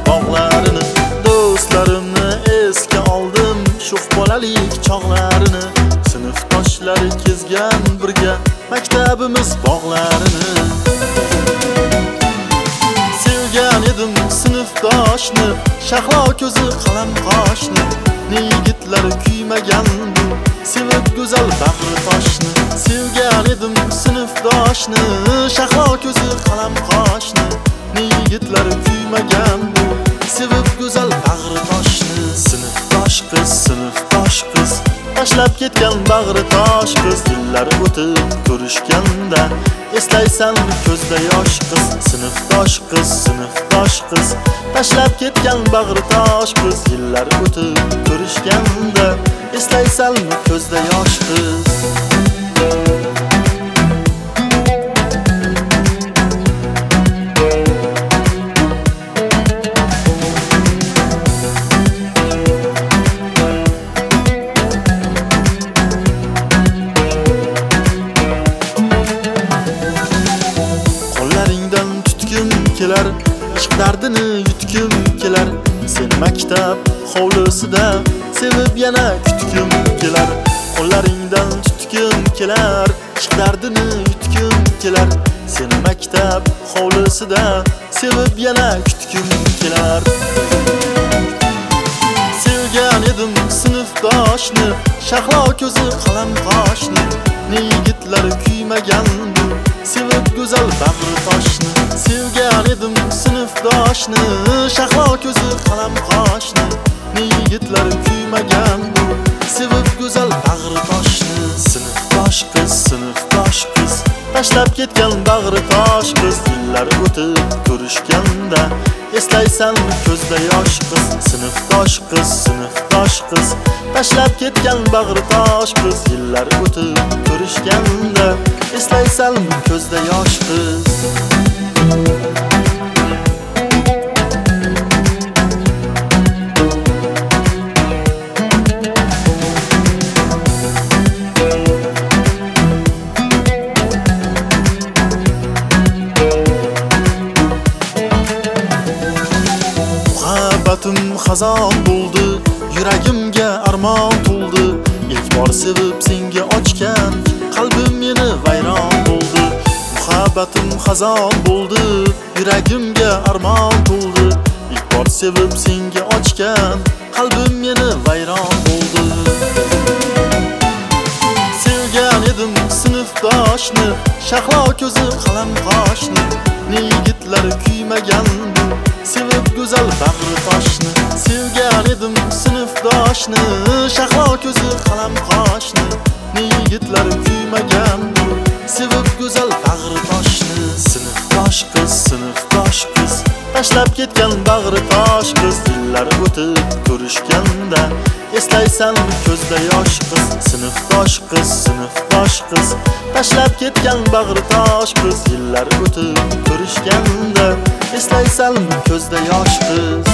bog'larini, do'stlarimni esga oldim, sho'x bolalik chog'larini. Sinfdoshlari kezgan birga maktabimiz bog'larini. Sevgan edim sinfdoshni, shahlo ko'zi qalam qoshni. Ne yigitlar kuymagan bu sevib go'zal bag'ri toshni. Sevgan edim sinfdoshni, shahlo ko'zi qalam qoshni. Ne yigitlar kuymagan bu sevib go'zal bag'ri toshni. Sinfdosh qiz tashlab ketgan bag'ri tosh qiz. Yillar o'tib ko'rishganda eslaysan ko'zda yosh qiz. Sinfdosh qiz tashlab ketgan bag'ri tosh qiz. Yillar o'tib ko'rishganda eslaysan ko'zda yosh qiz. Kelar, ishq dardini yutkim kelar. Sen maktab hovlisida sevib yana kutkim kelar. Qo'llaringdan tutkim kelar, ishq dardini yutkim kelar. Sen maktab hovlisida sevib yana kutkim kelar. Sevgan edim sinfdoshni, shahlo ko'zi qalam qoshni. Ne yigitlar kuymagan bu sevib go'zal bag'ri toshni. Sevgan edim sinfdoshni, shahlo ko'zi qalam qoshni. Ne yigitlar kuymagan bu sevib go'zal bag'ri toshni. Sinfdosh qiz tashlab ketgan bag'ri tosh qiz. Yillar o'tib ko'rishganda eslaysan ko'zda yosh qiz. Sinfdosh qiz tashlab ketgan bag'ri tosh qiz. Yillar o'tib ko'rishganda eslaysan ko'zda yosh qiz. Muhabbatim xazon bo'ldi, yuragimga armon to'ldi. İlk bor sevib senga ochgan qalbim meni vayron bo'ldi. Muhabbatim xazon bo'ldi, yuragimga armon to'ldi. İlk bor sevib senga ochgan qalbim meni vayron bo'ldi. Sevgan edim sinfdoshni, shahlo ko'zi qalam qoshni. Ne yigitlar kuymagan bu sevib go'zal bag'ri toshni. Sevgan edim sinfdoshni, shahlo ko'zi qalam qoshni. Ne yigitlar kuymagan bu sevib go'zal bag'ri toshni. Sinfdosh qiz tashlab ketgan bag'ri tosh qiz. Yillar o'tib ko'rishganda eslaysan ko'zda yosh qiz. Sinfdosh qiz tashlab ketgan bag'ri tosh qiz. Yillar o'tib ko'rishganda eslaysan ko'zda yosh qiz.